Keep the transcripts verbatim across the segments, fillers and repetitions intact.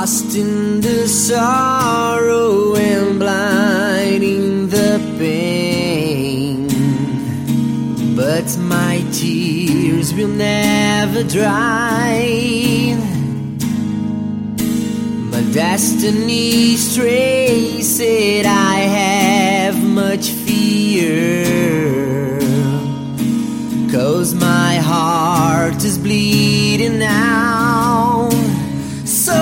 lost in the sorrow and blind in the pain. But my tears will never dry. My destiny's trace said I have much fear, 'cause my heart is bleeding now. So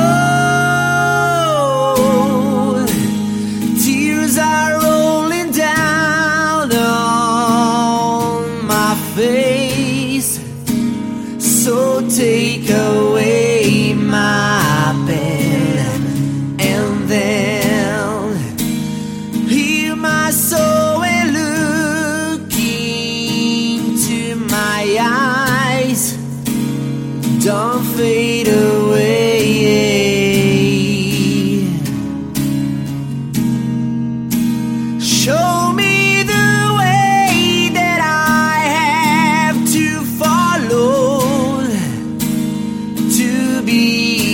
tears are rolling down on my face. So take away my pain, and then hear my soul and look into my eyes. Don't fade away. Show me the way that I have to follow to be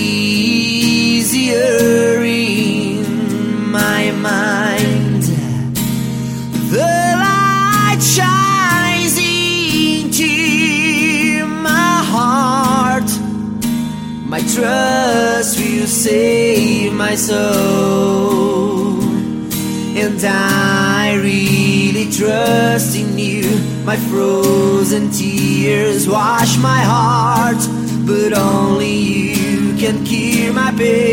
easier in my mind. The light shines into my heart. My trust will save my soul, and I really trust in you. My frozen tears wash my heart, but only you can cure my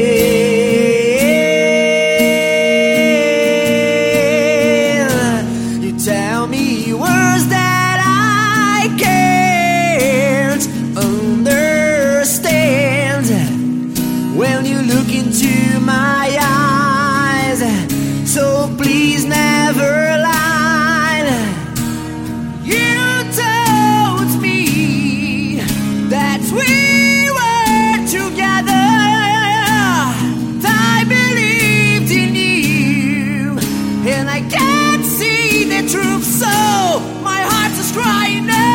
pain. You tell me words that I can't understand when you look into my eyes. So please never lie. You told me that we were together. I believed in you, and I can't see the truth, so my heart is crying out.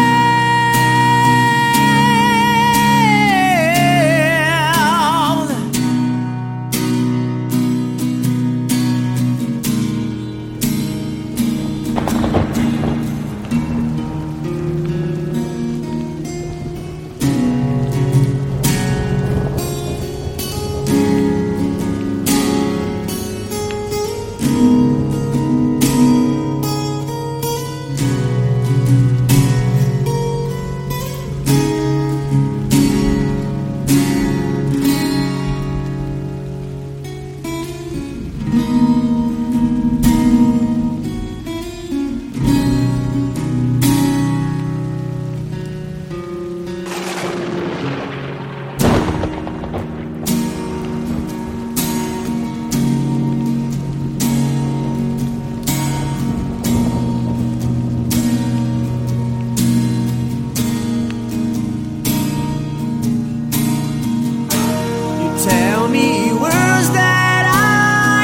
Tell me words that I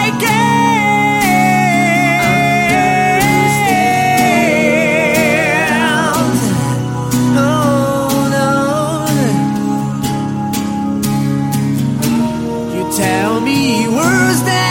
can't. Oh no. You tell me words that